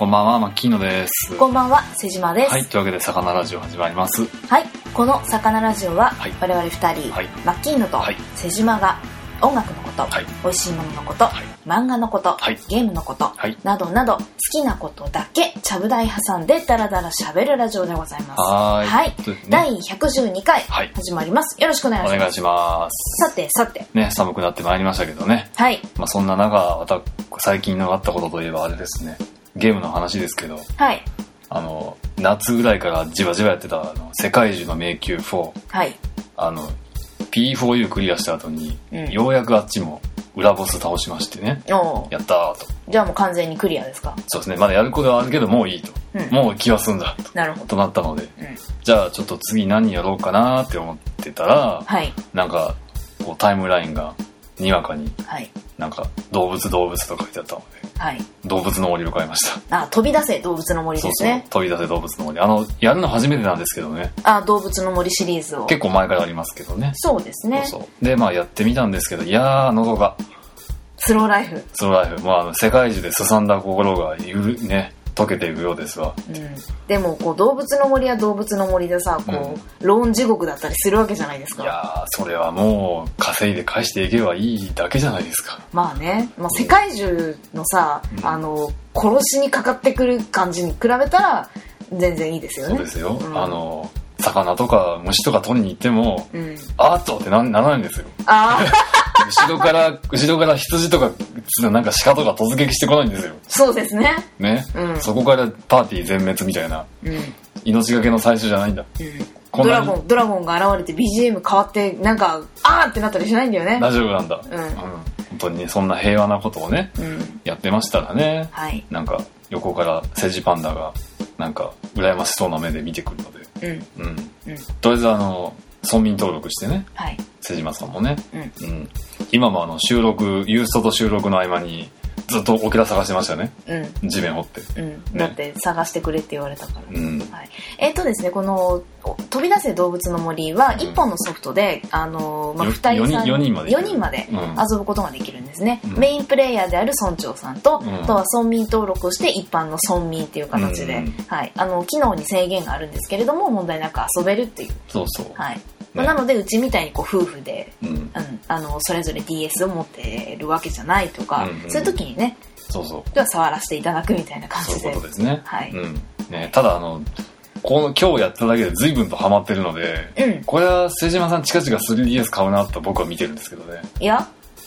こんばんは、マッキーノです。 こんばんは、瀬島です。 はい、というわけで魚ラジオ始まります。 はい、この魚ラジオは、 はい、 我々2人、 はい、 マッキーノと瀬島が音楽のこと、 はい、 美味しいもののこと、はい、漫画のこと、はい、ゲームのこと、はい、などなど好きなことだけちゃぶ台挟んでダラダラ喋るラジオでございます。はい、ね、第112回始まります。よろしくお願いします。 お願いします。 さてね、寒くなってまいりましたけどね。はい。まあそんな中、最近のあったことといえばあれですね。ゲームの話ですけど。はい。夏ぐらいからじわじわやってた世界中の迷宮4。はい。P4U クリアした後に、ようやくあっちも裏ボス倒しましてね。やったーと。 じゃあもう完全にクリアですか？ そうですね。まだやることはあるけどもういいと。もう気は済んだと。なるほど。となったので、じゃあちょっと次何やろうかなーって思ってたら、はい。なんかこうタイムラインがにわかに、はい。なんか動物と書いてあったので、はい。動物の森を買いました。 飛び出せ動物の森ですね。 そう、飛び出せ動物の森。やるの初めてなんですけどね。 動物の森シリーズを。 結構前からありますけどね。 そうですね。 そう。で、まあやってみたんですけど、いやー、喉が。 スローライフ。 もう世界中ですさんだ心がね、溶けていくようですわ。 でもこう動物の森は動物の森でさ、ローン地獄だったりするわけじゃないですか。 いやー、それはもう稼いで返していけばいいだけじゃないですか。 まあね、世界中のさ、殺しにかかってくる感じに比べたら全然いいですよね。 そうですよ。魚とか虫とか取りに行っても、あーっとってならないんですよ。後ろから羊とかなんか鹿とか突撃してこないんですよ。 そうですね。 ね、そこからパーティー全滅みたいな、命がけの最初じゃないんだ。 ドラゴンが現れて BGM 変わってなんかあーってなったりしないんだよね。 大丈夫なんだ。本当にね、そんな平和なことをね、やってましたらね、なんか横からセジパンダがなんか羨ましそうな目で見てくるので、とりあえず村民登録してね、瀬島さんもね、今もユーストと収録の合間にずっとオケラ探してましたね。地面掘って、 だって探してくれって言われたから。ですね、この飛び出せ動物の森は1本のソフトで4人まで遊ぶことができるんですね。メインプレイヤーである村長さんと、あとは村民登録をして一般の村民っていう形で、機能に制限があるんですけれども問題なく遊べるっていう。 そうそう。 なのでうちみたいにこう夫婦で、それぞれ DS を持ってるわけじゃないとか、そういう時にね、では触らせていただくみたいな感じで。 そういうことですね。ただ今日やっただけで随分とハマってるので、これは瀬島さん近々 3DS 買うなと僕は見てるんですけどね。いや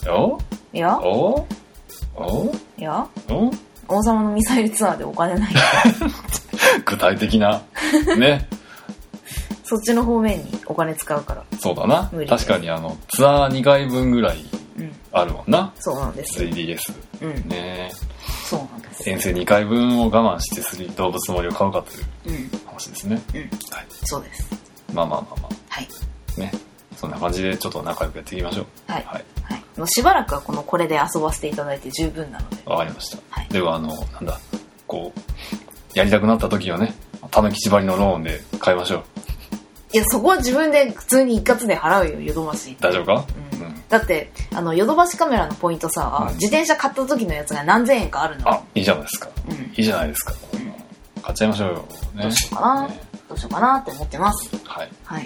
王様のミサイルツアーでお金ない具体的なねそっちの方面にお金使うから。 そうだな。確かにツアー2回分ぐらいあるもんな。 そうなんです。 3DS。ね。 そうなんです。 遠征2回分を我慢して動物の森を買うかという話ですね。 そうです。 まあ。はい。ね。そんな感じでちょっと仲良くやっていきましょう。はい。 もうしばらくはこれで遊ばせていただいて十分なので。 わかりました。ではやりたくなった時はね、たぬきちばりのローンで買いましょう。 いや、そこは自分で普通に一括で払うよ、ヨドバシ。 大丈夫か？ だってヨドバシカメラのポイントさ、自転車買った時のやつが何千円かあるの。 いいじゃないですか。いいじゃないですか。買っちゃいましょうよ。 どうしようかなって思ってます。はい。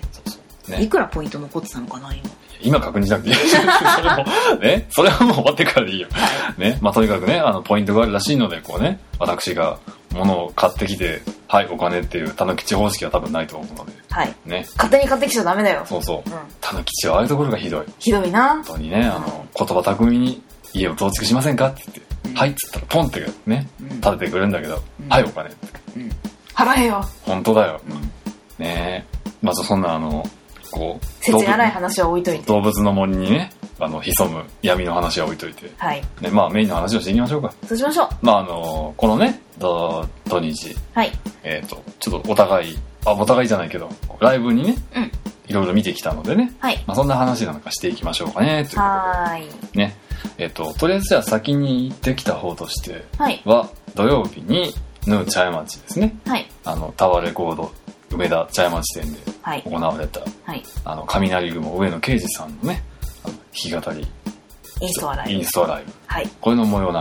いくらポイント残ってたのかな今確認しなくていい。それはもう終わってからでいいよ。ね。とにかくね、ポイントがあるらしいので、私が物を買ってきて、お金っていうたぬきち方式は多分ないと思うので。ね。勝手に買ってきちゃダメだよ。 そう。たぬきちはああいうところがひどい。 ひどいな。 本当にね、言葉巧みに家を増築しませんかって言って、はいっつったらポンってね、立ててくれるんだけど、はいお金って。 払えよ。 本当だよ。ね。まずそんな切荒い話は置いといて、 動物の森にね潜む闇の話は置いといて、メインの話をしていきましょうか。 そうしましょう。 このね土日、ちょっとお互いじゃないけどライブにね、いろいろ見てきたのでね、そんな話なんかしていきましょうかねということでね、とりあえずじゃあ先に行ってきた方としては、土曜日にヌー茶屋町ですね、タワーレコード梅田茶屋町店で行われた、雷雲上野啓二さんのね弾き語りインストアライブ、 これの模様なんかを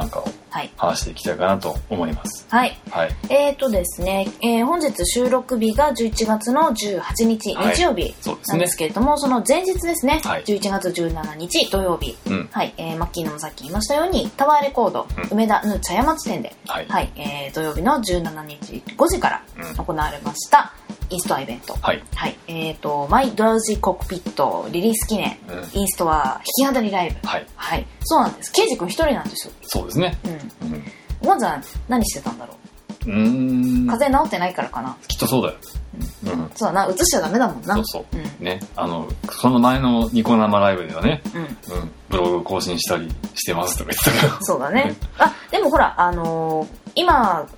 話していきたいかなと思います。 はい。はい、ですね、本日収録日が11月の18日、日曜日なんですけれども、その前日ですね、11月17日土曜日、マッキーのもさっき言いましたように、タワーレコード、梅田ヌ茶屋町店で、土曜日の17日5時から行われました、インストアイベント。マイドラウジーコックピットリリース記念、インストア弾き語りライブ。そうなんです。ケイジ君一人なんですよ。 そうですね。 ごまちゃん何してたんだろう。風邪治ってないからかな。 きっとそうだよ。 そうだな、映しちゃダメだもんな。 そうね、その前のニコ生ライブではね、ブログ更新したりしてますとか言ってたけど。 そうだね。でもほら今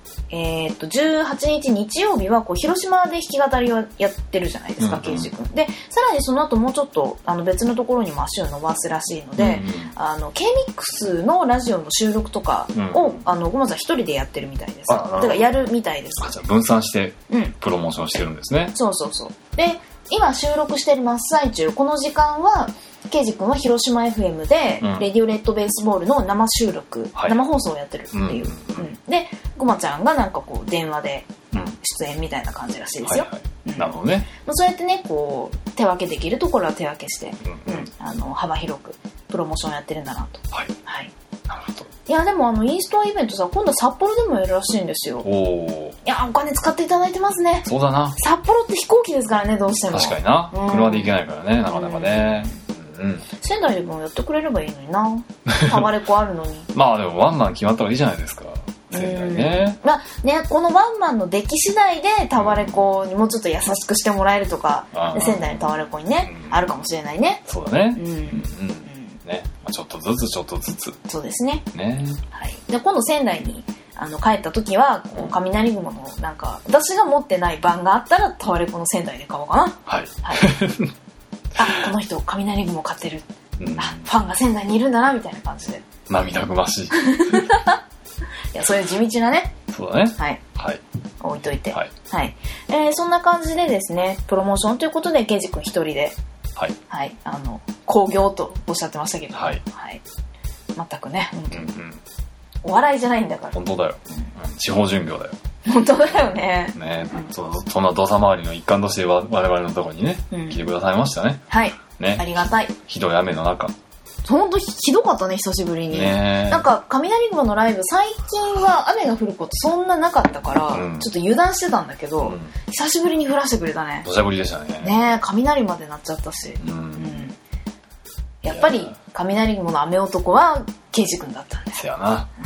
18日日曜日はこう広島で弾き語りをやってるじゃないですか、ケイジ君で。さらにその後もうちょっと別のところにも足を伸ばすらしいので、K-MIX のラジオの収録とかをごまさん一人でやってるみたいです。だからやるみたいです。 じゃあ分散してプロモーションしてるんですね。 そうで今収録してる真っ最中、この時間はケイジ君は広島 FM で、レディオレッドベースボールの生収録、生放送をやってるっていう、でごまちゃんがなんかこう電話で出演みたいな感じらしいですよ。 なるほどね。 そうやってね、こう手分けできるところは手分けして、幅広くプロモーションやってるんだなと。なるほど。いやでもインストアイベントさ、今度札幌でもやるらしいんですよ。いやお金使っていただいてますね。 そうだな。 札幌って飛行機ですからね、どうしても。 確かにな、車で行けないからね、なかなかね。 仙台でもやってくれればいいのにな。タワレコあるのに。 まあでもワンマン決まったらいいじゃないですか、仙台ね。 このワンマンの出来次第でタワレコにもうちょっと優しくしてもらえるとか、仙台のタワレコにね、あるかもしれないね。 そうだね。ね、ちょっとずつ。そうですね。 で今度仙台に帰った時は雷雲のなんか私が持ってない版があったらタワレコの仙台で買おうかな。この人雷雲買ってる、ファンが仙台にいるんだなみたいな感じで。 涙ぐましい。いや、そういう地道なね。 そうだね。 置いといて。そんな感じでですね、プロモーションということでケイジ君一人で興行とおっしゃってましたけど、全くね、お笑いじゃないんだから。 本当だよ。地方巡業だよ。 本当だよね。 そんな土佐回りの一環として我々のところにね、来てくださいましたね。ありがたい。 ひどい雨の中。 本当ひどかったね、久しぶりに。なんか雷雲のライブ、最近は雨が降ることそんななかったから、ちょっと油断してたんだけど、久しぶりに降らせてくれたね。 土砂降りでしたね。 雷まで鳴っちゃったし。やっぱり雷雲の雨男はケイジ君だったんですよ。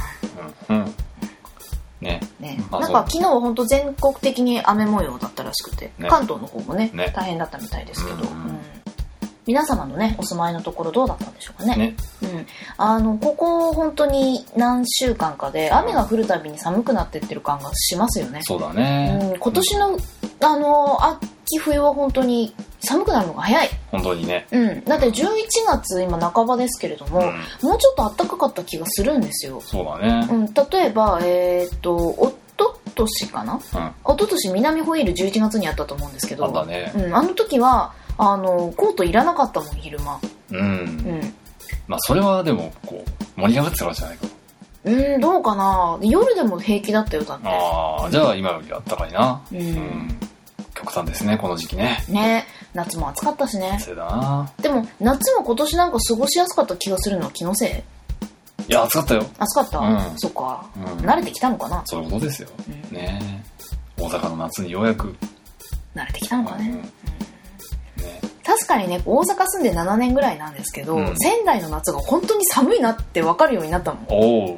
なんか昨日は本当全国的に雨模様だったらしくて、関東の方もね大変だったみたいですけど、皆様のねお住まいのところどうだったんでしょうかね。ここ本当に何週間かで雨が降るたびに寒くなってってる感がしますよね。 そうだね。 今年の秋冬は本当に寒くなるのが早い。 本当にね。 だって11月今半ばですけれども、もうちょっと暖かかった気がするんですよ。 そうだね。 例えばおととしかな、おととし南ホイール11月にあったと思うんですけど、あの時はコートいらなかったもん、昼間。まあそれはでもこう盛り上がってたからじゃないか。 どうかな。夜でも平気だったよ、だって。 じゃあ今よりあったかいな。極端ですね、この時期ね。 夏も暑かったしね。 そうだな。 でも夏も今年なんか過ごしやすかった気がするのは気のせい？ いや、暑かったよ。 暑かった？そっか。慣れてきたのかな。 そういうことですよ。大阪の夏にようやく慣れてきたのかね。確かにね、大阪住んで7年ぐらいなんですけど、仙台の夏が本当に寒いなって分かるようになったもん。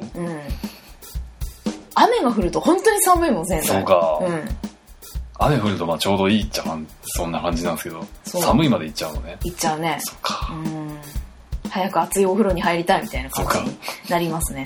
雨が降ると本当に寒いもん、仙台。 そうか。雨降るとちょうどいいっちゃそんな感じなんですけど、寒いまで行っちゃうのね。 行っちゃうね。 そうか。 早く熱いお風呂に入りたいみたいな感じになりますね。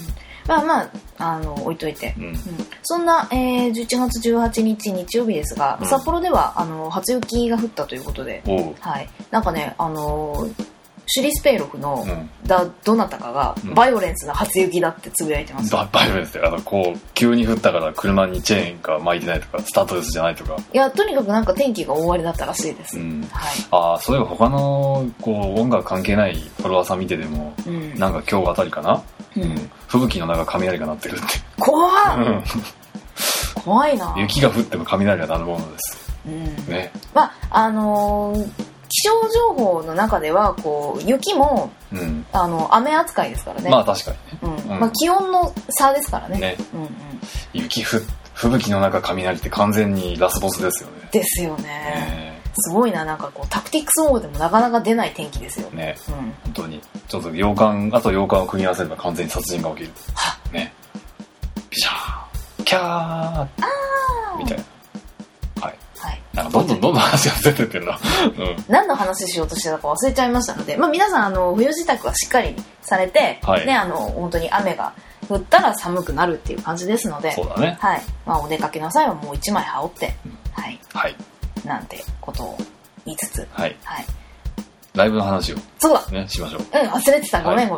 置いといて、そんな、11月18日日曜日ですが、札幌では初雪が降ったということで、なんかね、 シュリスペイロフの、どなたかがバイオレンスな初雪だってつぶやいてます。 バイオレンスでこう急に降ったから車にチェーンが巻いてないとかスタッドレスじゃないとか、 いやとにかくなんか天気が大荒れだったらしいです、 はい、そういえば他のこう音楽関係ないフォロワーさん見てても、なんか今日あたりかな、吹雪の中雷が鳴ってるって怖っ怖いな。 雪が降っても雷が鳴るものです、ね。 まあ気象情報の中ではこう雪も、雨扱いですからね。 まあ確かにね、 まあ、気温の差ですからね。 吹雪の中雷って完全にラスボスですよね。 ですよね。すごいな、なんかこうタクティクスモードでもなかなか出ない天気ですよね。本当にちょっと洋館を組み合わせれば完全に殺人が起きる。ね。ピシャーキャーみたいな。なんかどんどん話が出てってるな、 何の話しようとしてたか忘れちゃいましたので、まあ、皆さん冬支度はしっかりされて、ね、本当に雨が降ったら寒くなるっていう感じですので、 そうだね、 まあ、お出かけの際はもう1枚羽織って、なんてことを言いつつ、 ライブの話をそうだ、 ね、しましょう。 忘れてた、ごめん、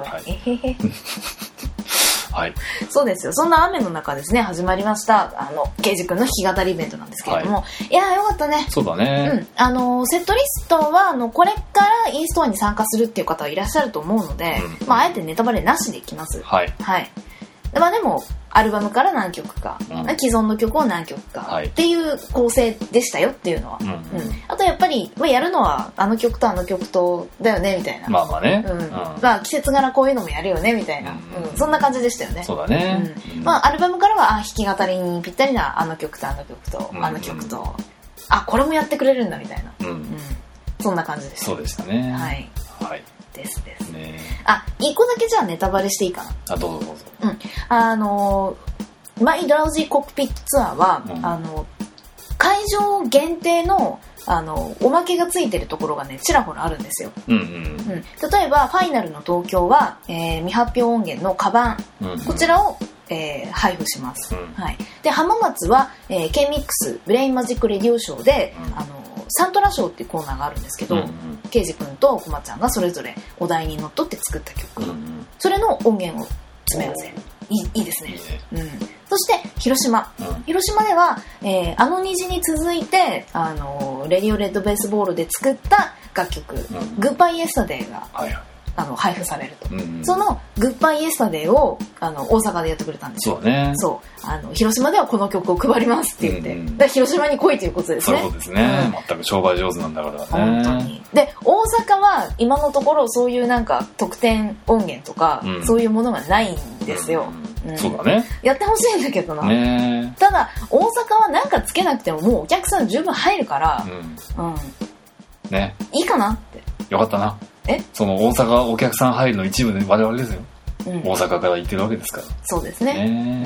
はい、そうですよ。そんな雨の中ですね、始まりましたケイジ君の弾き語りイベントなんですけれども、いやーよかったね。 そうだね、 セットリストはこれからインストアに参加するっていう方はいらっしゃると思うので、まあ、あえてネタバレなしでいきます。まあ、でもアルバムから何曲か、既存の曲を何曲かっていう構成でしたよっていうのは、あとやっぱり、やるのはあの曲とあの曲とだよねみたいな、 まあまあね、 まあ、季節柄こういうのもやるよねみたいな、そんな感じでしたよね。 そうだね、 まあ、アルバムからは弾き語りにぴったりなあの曲とあの曲とあの曲と、これもやってくれるんだみたいな、そんな感じでした。 そうでしたね。 はい、ですね。一個だけじゃあネタバレしていいかな。 どうぞどうぞ。 マイドラウジーコックピットツアーは、会場限定のおまけがついてるところがねちらほらあるんですよ。例えばファイナルの東京は、未発表音源のカバン、こちらを、配布します。で浜松は、K ミックスブレインマジックレディオショーで、サントラショーっていうコーナーがあるんですけど、ケイジ君とコマちゃんがそれぞれお題にのっとって作った曲、それの音源を詰め合わせ、いいですね。そして広島では、虹に続いてレディオレッドベースボールで作った楽曲、グッバイエスタデーが、配布されると、そのグッバイエスタデーを大阪でやってくれたんですよ。広島ではこの曲を配りますって言って、だから広島に来いということですね。 そうですね、全く商売上手なんだからね。 本当に。で大阪は今のところそういうなんか特典音源とか、そういうものがないんですよ。 そうだね。 やってほしいんだけどな。ただ大阪はなんかつけなくてももうお客さん十分入るから、 ね、 いいかなって。 よかったな。その大阪お客さん入るの一部で我々ですよ、大阪から行ってるわけですから。 そうですね。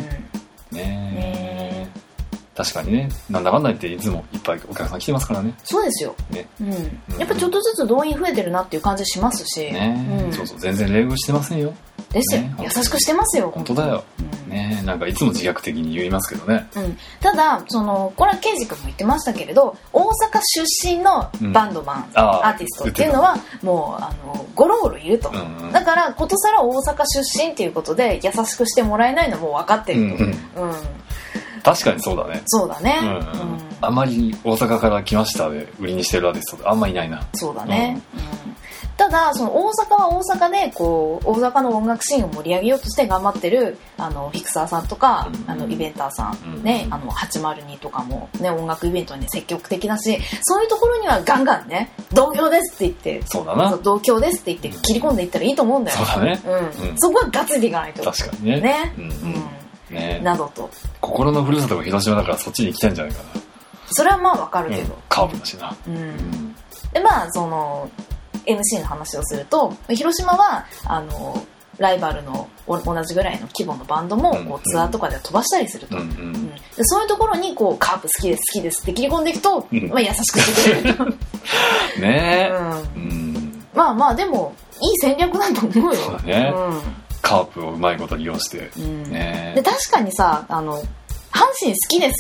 確かにね、なんだかんだ言っていつもいっぱいお客さん来てますからね。 そうですよ、やっぱちょっとずつ動員増えてるなっていう感じしますし、 そうそう、全然冷遇してませんよ。 ですよ、優しくしてますよ。 本当だよ、なんかいつも自虐的に言いますけどね。 ただこれはケイジ君も言ってましたけれど、大阪出身のバンドマン、アーティストっていうのはもうゴロゴロいると、だからことさら大阪出身っていうことで優しくしてもらえないのも分かってると。 確かにそうだね。 そうだね。 あまり大阪から来ましたで売りにしてるアーティストあんまいないな。 そうだね。ただその大阪は大阪でこう大阪の音楽シーンを盛り上げようとして頑張ってるフィクサーさんとかイベンターさん、ね、802とかも、ね、音楽イベントに積極的だし、そういうところにはガンガンね同郷ですって言って、 そうだな、 同郷ですって言って切り込んでいったらいいと思うんだよ。 そうだね、 そこはガツリいかないと。 確かにね。 などと心のふるさとが広島だからそっちに来たんじゃないかな。 それはまあわかるけど、 カーブだしな。 でまあその MC の話をすると、広島はライバルの同じぐらいの規模のバンドもこうツアーとかで飛ばしたりすると、でそういうところにこうカープ好きです好きですって切り込んでいくと、まあ、優しくしてくれるとねえ、まあまあでもいい戦略だと思うよ。 そうだね、カープをうまいこと利用して、 で確かにさ阪神好きですっ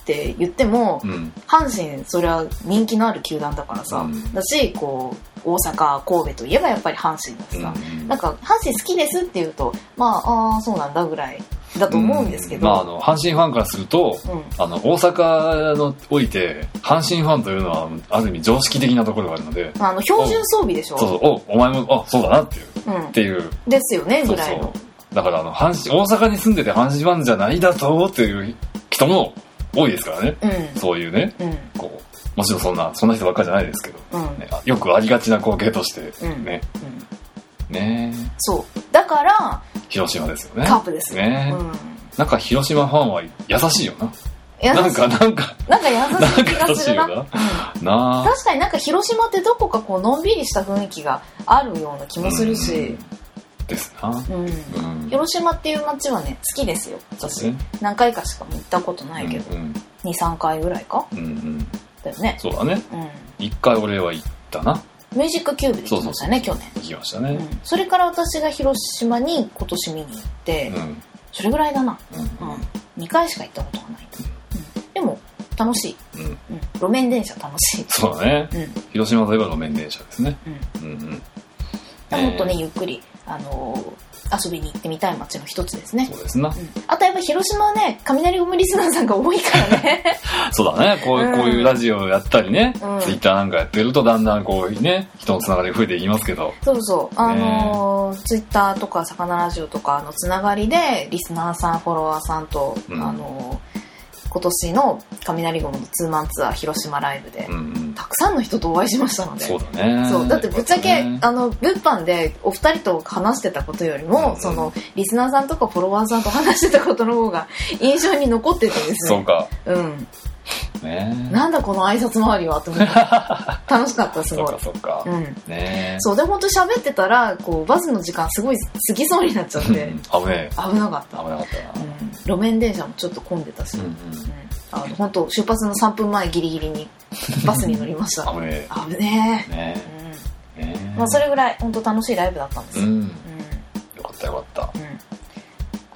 って言っても、阪神それは人気のある球団だからさ、だしこう大阪神戸といえばやっぱり阪神だしさ、なんか阪神好きですって言うとそうなんだぐらいだと思うんですけど、 阪神ファンからすると、大阪のおいて阪神ファンというのはある意味常識的なところがあるので、 標準装備でしょ。 そうお前もそうだなっていう、っていうですよねぐらいの。 だから大阪に住んでて阪神ファンじゃないだとっていう人も多いですからね、そういうね、こうもちろんそんな人ばっかりじゃないですけど、よくありがちな光景としてね、 そうだから広島ですよね。 カープですね、なんか広島ファンは優しいよな。なんか優しい気がするな。確かになんか広島ってどこかこうのんびりした雰囲気があるような気もするし、 ですな。 広島っていう街はね好きですよ私。何回かしか行ったことないけど、2,3 回ぐらいか、だよね。 そうだね、1回俺は行ったな。 ミュージックキューブで行きましたね。去年行きましたね、 それから私が広島に今年見に行って、それぐらいだな、2回しか行ったことがない、でも楽しい、路面電車楽しい。 そうだね、広島といえば路面電車ですね。 もっとねゆっくり遊びに行ってみたい街の一つですね。 そうですな、 あとやっぱり広島はね雷ゴムリスナーさんが多いからねそうだね、こういうラジオやったりね、ツイッターなんかやってるとだんだんこうね人のつながりが増えていきますけど、 そうそうツイッターとか魚ラジオとかのつながりでリスナーさんフォロワーさんと、今年の雷ゴムのツーマンツアー広島ライブで、たくさんの人とお会いしましたので。 そうだね。 そうだってぶっちゃけ、物販でお二人と話してたことよりも、そのリスナーさんとかフォロワーさんと話してたことの方が印象に残っててですね。 そうか。 なんだこの挨拶回りはと思って楽しかったすごい。 そうか。 そうで本当喋ってたらこうバスの時間すごい過ぎそうになっちゃって、危なかった。路面電車もちょっと混んでたし、本当出発の3分前ギリギリにバスに乗りました。危ねえ。それぐらい本当楽しいライブだったんですよ。 よかったよかった。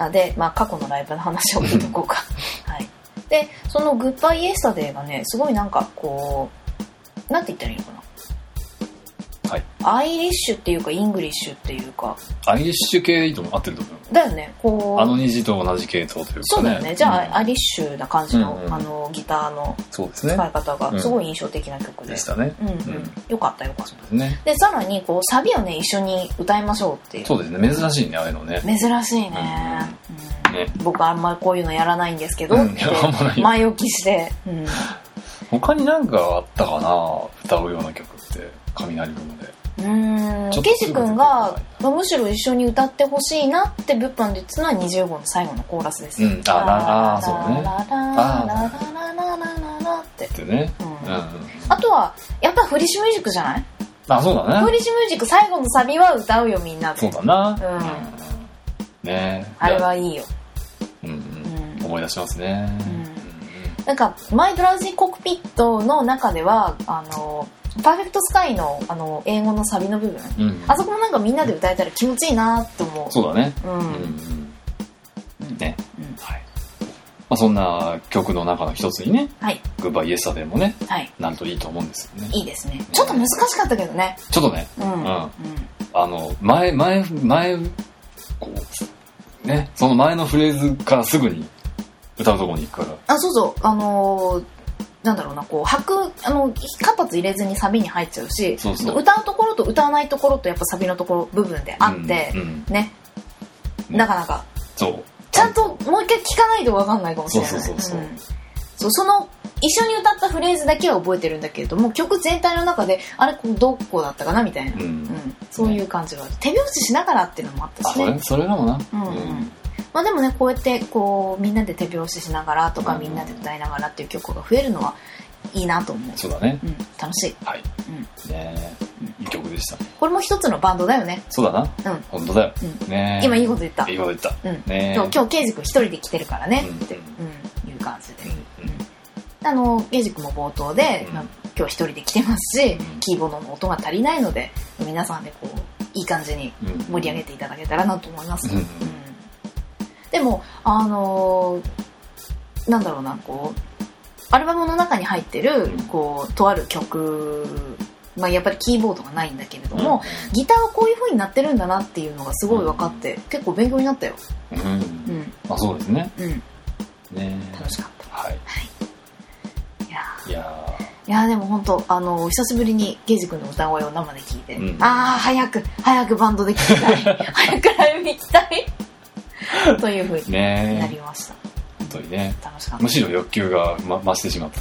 で過去のライブの話を聞いとこうか。はい。でそのグッバイイエスタデーがねすごいなんかこうなんて言ったらいいのかな、アイリッシュっていうかイングリッシュっていうかアイリッシュ系でいいと思う。合ってると思う。 だよね。こう虹と同じ系統というかね。 そうだよね。じゃあ、アイリッシュな感じの、ギターの使い方がすごい印象的な曲でしたね。 よかったよかった。でさらにこうサビをね一緒に歌いましょうっていう。 そうですね。珍しいねあれのね。 珍しいね。僕あんまりこういうのやらないんですけどって前置きして。 他に何かあったかな歌うような曲って雷雲で。 ケジ君がむしろ一緒に歌ってほしいなって物販で言ってたのは20号の最後のコーラスです。 そうね。ってね。 あとはやっぱフリッシュミュージックじゃない？ そうだね。 フリッシュミュージック最後のサビは歌うよみんなで。 そうだな。あれはいいよ。 思い出しますね。 なんかマイドラウジーコックピットの中ではパーフェクトスカイの英語のサビの部分、あそこもなんかみんなで歌えたら気持ちいいなって思う。 そうだね。そんな曲の中の一つにね、グッバイイエスタデーもね、なるといいと思うんですよね。 いいですね。ちょっと難しかったけどね。 ちょっとね。前こうね、その前のフレーズからすぐに歌うところに行くから。そうそうなんだろうなこう間髪入れずにサビに入っちゃうし、歌うところと歌わないところとやっぱサビのところ部分であってね、なかなかちゃんともう一回聞かないと分かんないかもしれない。その一緒に歌ったフレーズだけは覚えてるんだけれども曲全体の中であれどこだったかなみたいな、そういう感じがある。手拍子しながらっていうのもあったしね。 それかもな。 でもねこうやってこうみんなで手拍子しながらとか、みんなで歌いながらっていう曲が増えるのはいいなと思う。 そうだね。 楽しい。 いい曲でした。 これも一つのバンドだよね。 そうだな。本当だよ。 今いいこと言った。 いいこと言った。 今日ケイジ君一人で来てるからねっていう感じで。ケイジ君も冒頭で今日一人で来てますし、キーボードの音が足りないので皆さんでこういい感じに盛り上げていただけたらなと思います。でもなんだろうなこうアルバムの中に入ってるこうとある曲、まあ、やっぱりキーボードがないんだけれども、ギターはこういう風になってるんだなっていうのがすごい分かって、結構勉強になったよ。 あ、そうですね。 ね、楽しかった。 はい。 いやでも本当久しぶりにゲイジ君の歌声を生で聞いて、早くバンドで聴きたい早くライブ行きたいという風になりました。 本当にね。 楽しかった。 むしろ欲求が、増してしまった。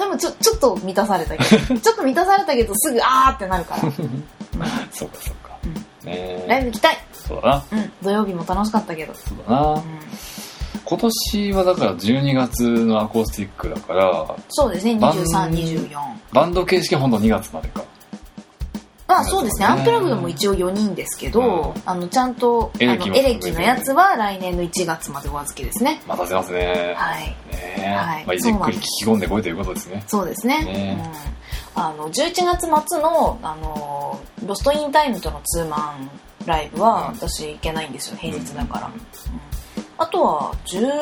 でもちょっと満たされたけどちょっと満たされたけどすぐあーってなるからそうか。 ライブ行きたい。 そうだな。 土曜日も楽しかったけど。 そうだな。今年はだから12月のアコースティックだから、 そうですね、23、24。 バンド形式はほんと2月までか。 まあそうですね、アンプラグドも一応4人ですけど、ちゃんとエレキのやつは来年の1月までお預けですね。 待たせますね。 はい。 ね、まあ、じっくり聞き込んでこいということですね。 そうですね。11月末のロストインタイムとのツーマンライブは私行けないんですよ、平日だから。あとは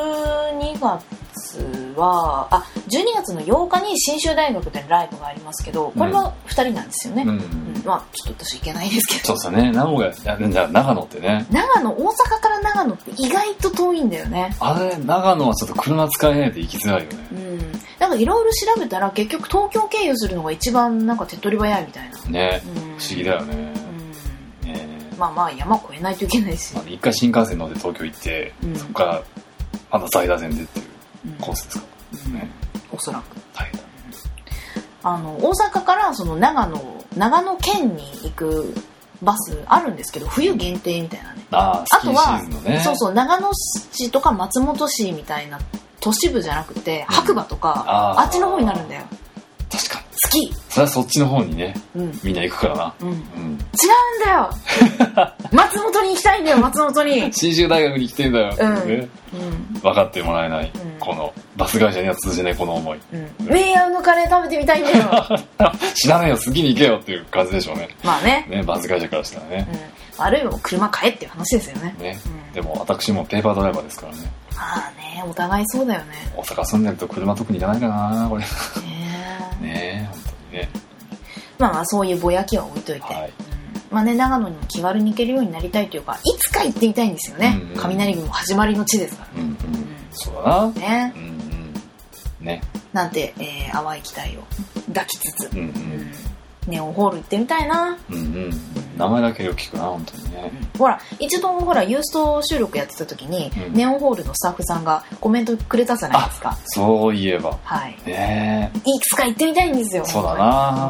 12月は12月の8日に信州大学でライブがありますけど、これは2人なんですよね。まあちょっと私行けないですけど。 そうですね。名古屋、じゃあ長野ってね。 大阪から長野って意外と遠いんだよね。 あれ長野はちょっと車使えないと行きづらいよね。 なんかいろいろ調べたら結局東京経由するのが一番なんか手っ取り早いみたいな。 ね、不思議だよね。 まあ山越えないといけないし、 一回新幹線乗って東京行って、そこからまた在田線でっていうコースですか、 おそらく。大阪からその長野県に行くバスあるんですけど、冬限定みたいなね。あとは、そう長野市とか松本市みたいな都市部じゃなくて、白馬とかあっちの方になるんだよ。 確かに好き。 それはそっちの方にね、みんな行くからな。 違うんだよ松本に行きたいんだよ、松本に。 信州大学に来てんだよ、分かってもらえない、このバス会社には通じないこの思い。 ウェイアウのカレー食べてみたいんだよ知らねえよ、好きに行けよっていう感じでしょうね。 まあね、 バス会社からしたらね、 あるいは車買えっていう話ですよね。 でも私もペーパードライバーですからね。 まあね、お互いそうだよね。 大阪住んでると車特にいらないかな、これ。ね、本当にね。まあそういうぼやきは置いといて、まあね、長野にも気軽に行けるようになりたいというか、いつか行ってみたいんですよね。雷雲始まりの地ですからね。 そうだな。 ね。なんて、淡い期待を抱きつつ、ネオンホール行ってみたいな。 名前だけよく聞くな、本当にね。 ほら、一度ユースト収録やってた時に、ネオンホールのスタッフさんがコメントくれたじゃないですか。 そういえば。 はい。いつか行ってみたいんですよ。 そうだな。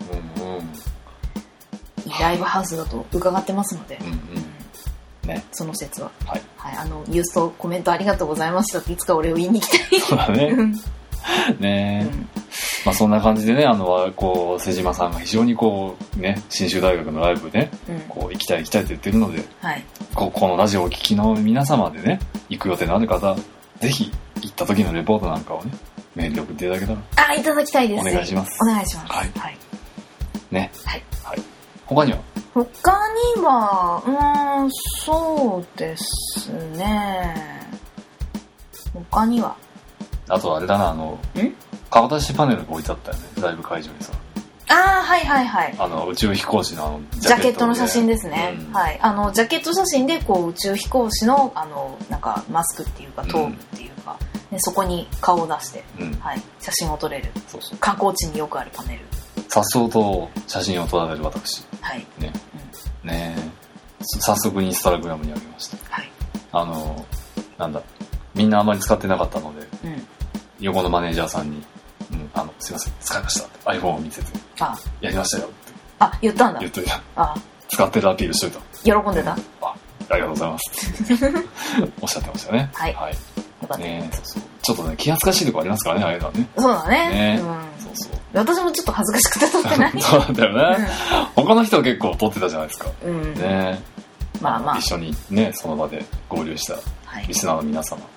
ライブハウスだと伺ってますので、その説は。ユーストコメントありがとうございましたって、いつか俺を言いに行きたい。 そうだね。ね、まあそんな感じでね、瀬島さんが非常に信州大学のライブで、行きたいって言ってるので、このラジオをお聞きの皆様でね、行く予定のある方、ぜひ行った時のレポートなんかをね、メールで送っていただけたら。 いただきたいです。 お願いします。 お願いします。 ね。他にはそうですね。他にはあとあれだな、顔出しパネルが置いてあったよね、ライブ会場にさ。宇宙飛行士のジャケットの写真ですね。ジャケット写真で宇宙飛行士のなんかマスクっていうか頭部っていうか、そこに顔を出して、写真を撮れる。観光地によくあるパネル。 さっそうと写真を撮られる私。早速インスタグラムにあげました。みんなあまり使ってなかったので、横のマネージャーさんに、すいません、使いましたって iPhone を見せて、やりましたよって。 言ったんだ。 言っといた。使ってるアピールしといた。 喜んでた。 ありがとうございますおっしゃってましたね。ちょっとね、気恥ずかしいとこありますからね、ああいうのはね。 そうだね。私もちょっと恥ずかしくて撮ってない。 そうなんだよね。他の人は結構撮ってたじゃないですか。一緒にね、その場で合流したリスナーの皆様。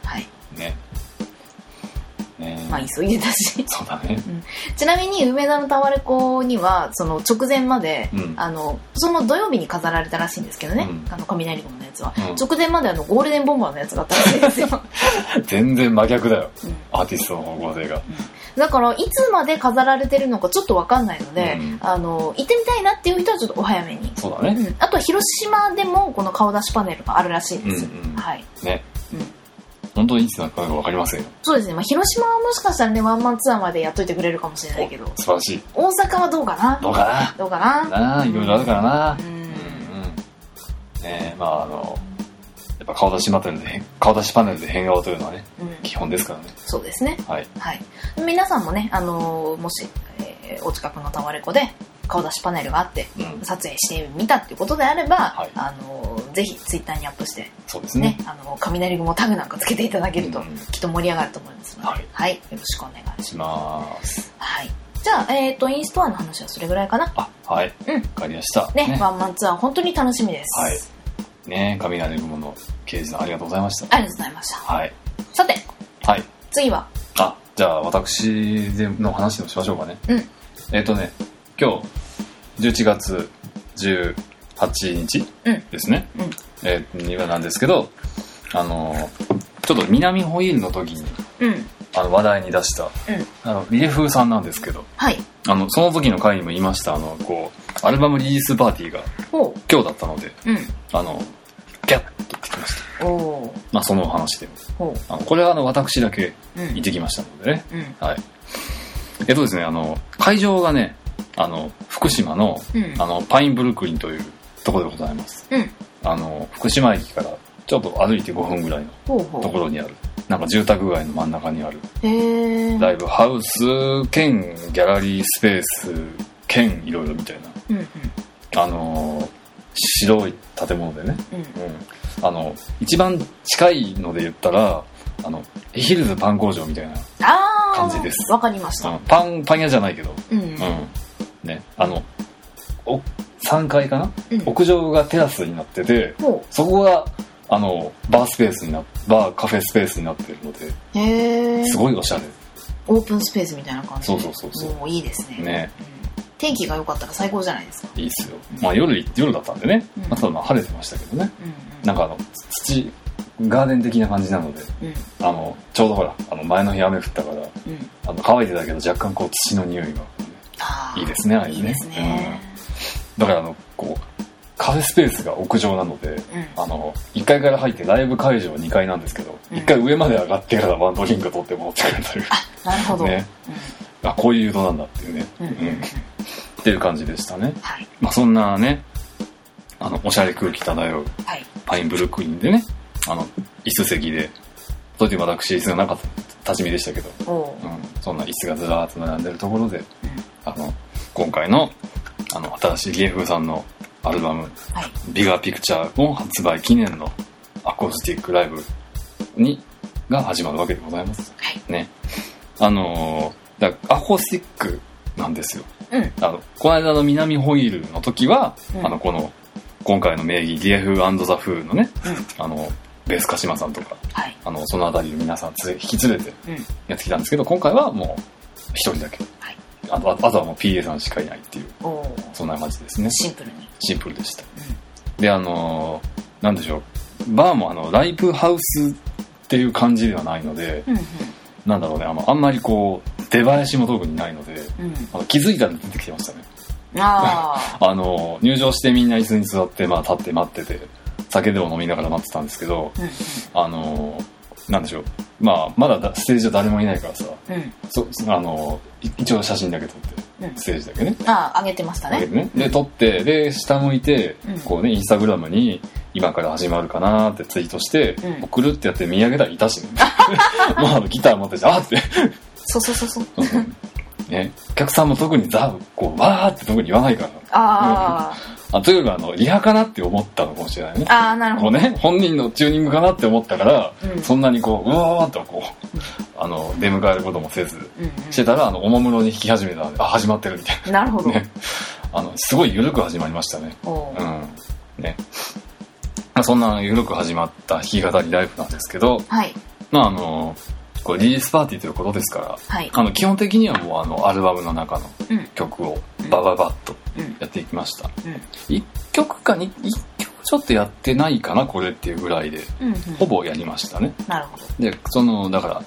急いでたし。 そうだね。 ちなみに梅田のタワレコにはその直前まで、その土曜日に飾られたらしいんですけどね、雷雲のやつは、直前までゴールデンボンバーのやつがあったらしいですよ。 全然真逆だよ、アーティストの方向性が。 だからいつまで飾られてるのかちょっと分かんないので、行ってみたいなっていう人はちょっとお早めに。 そうだね、 あとは広島でもこの顔出しパネルがあるらしいです、はいね、本当にいつなのか分かりませんよ。 そうですね、広島はもしかしたらねワンマンツアーまでやっといてくれるかもしれないけど、 素晴らしい。 大阪はどうかな。どうかな。 いろいろあるからな。まあやっぱ顔出しパネルで変顔というのはね、基本ですからね。 そうですね。 はい。 皆さんもね、もし、お近くのタワレコで顔出しパネルがあって、撮影してみたっていうことであれば、ぜひツイッターにアップして、 そうですね。 雷雲タグなんかつけていただけると、きっと盛り上がると思いますので、はい、よろしくお願いします。はい。じゃあ、インストアの話はそれぐらいかな。 はい。わかりました。 ね、ワンマンツアー本当に楽しみです。 はい。ね、雷雲の刑事さんありがとうございました。 ありがとうございました。 はい。 さて、 はい。 次はじゃあ私の話でもしましょうかね。今日11月18日ですね。にはなんですけど、ちょっと南ホイールの時に、話題に出した、リエフーさんなんですけど、その時の回にも言いました、アルバムリリースパーティーが今日だったので、ギャッと行ってきました。その話でこれは私だけ行ってきましたのでね。はい。ですね、会場がね、福島の、パインブルックリンというところでございます。福島駅からちょっと歩いて5分ぐらいのところにある、なんか住宅街の真ん中にあるライブハウス兼ギャラリースペース兼いろいろみたいな、白い建物でね、一番近いので言ったらヒルズパン工場みたいな感じです。 わかりました。 パン屋じゃないけど、ね、3階かな、屋上がテラスになってて、そこがバースペースにバーカフェスペースになってるので、すごいおしゃれ。 オープンスペースみたいな感じで。 そうもういいですね。 ね、 天気が良かったら最高じゃないですか。 いいっすよ。夜だったんでね、ただ晴れてましたけどね、なんか土ガーデン的な感じなので、ちょうどほら前の日雨降ったから、乾いてたけど若干土の匂いが、いいですね、あれね。いいですね。だからカフェスペースが屋上なので、1階から入ってライブ会場2階なんですけど、1階上まで上がってからワンドリンク取って戻ってくるという。 なるほど。 ね、こういう誘導なんだっていうね、っていう感じでしたね。そんなね、おしゃれ空気漂うパインブルックリンでね、椅子席で、それで私椅子がなかった立ち見でしたけど、そんな椅子がずらーっと並んでるところで、今回の新しいリエフーさんのアルバム、ビガーピクチャーの発売記念のアコースティックライブが始まるわけでございます。ね。アコースティックなんですよ。この間の南ホイールの時は、今回の名義リエフー&ザ・フーのね、ベース鹿島さんとか、そのあたりの皆さん引き連れてやってきたんですけど、今回はもう一人だけ。あとはもう PA さんしかいないっていう、そんな感じですね。シンプルでした。で、なんでしょう、バーもライブハウスっていう感じではないので、なんだろうね、あんまり出囃子も特にないので、気づいたら出てきてましたね。入場してみんな椅子に座って、立って待ってて、酒でも飲みながら待ってたんですけど、なんでしょう、まだステージは誰もいないからさ、一応写真だけ撮って、ステージだけね、 上げてましたね。 で撮って、で下向いて、インスタグラムに今から始まるかなってツイートして、送るってやって見上げたらいたしね。ギター持ってて、ってそうね、お客さんも特にわーって特に言わないから。というかリハかなって思ったのかもしれないね。 なるほど。 本人のチューニングかなって思ったから、そんなにうわーっと出迎えることもせず、してたらおもむろに弾き始めたので、始まってるみたいな。 なるほど。 すごい緩く始まりましたね。ね。そんな緩く始まった弾き語りライブなんですけど、これリリースパーティーということですから、基本的にはもうアルバムの中の曲をバババッとやっていきました。1曲か1曲ちょっとやってないかなこれっていうぐらいで、ほぼやりましたね。 なるほど。 でだから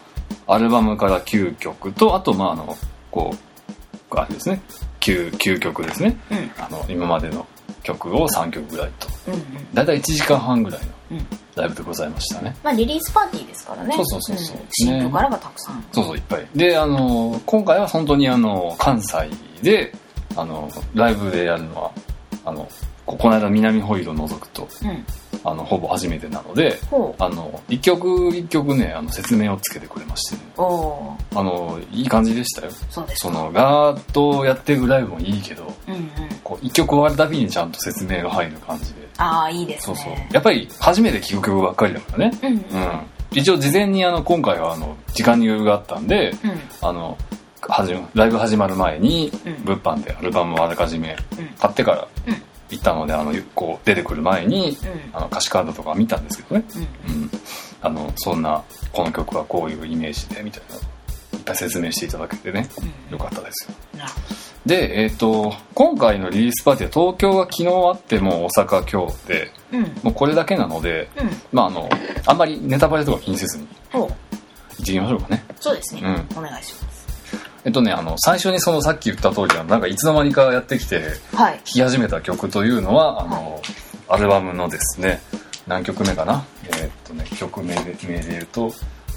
アルバムから9曲と、あとあれですね、9曲ですね、今までの曲を3曲ぐらいと、だいたい1時間半ぐらいのライブでございましたね。 リリースパーティーですからね。 そう、 新曲からがたくさん、 そういっぱいで、今回は本当に関西でライブでやるのはこの間南ホイールを除くと、ほぼ初めてなので、一曲一曲ね説明をつけてくれましてね、いい感じでしたよ。 そうです。 ガーッとやってるライブもいいけど、一曲終わるたびにちゃんと説明が入る感じで、 いいですね。 そうやっぱり初めて聴く曲ばっかりだからね。一応事前に今回は時間に余裕があったんで、ライブ始まる前に物販でアルバムをあらかじめ買ってから行ったので、出てくる前に歌詞カードとか見たんですけどね、そんなこの曲はこういうイメージでみたいないっぱい説明していただけてね、よかったですよ。で、今回のリリースパーティーは東京が昨日あっても大阪今日で、もうこれだけなので、あんまりネタバレとか気にせずに行ってみましょうかね。 そうですね、お願いします。 最初にさっき言った通りなんかいつの間にかやってきて弾き始めた曲というのは、アルバムのですね、何曲目かな、曲名で言うと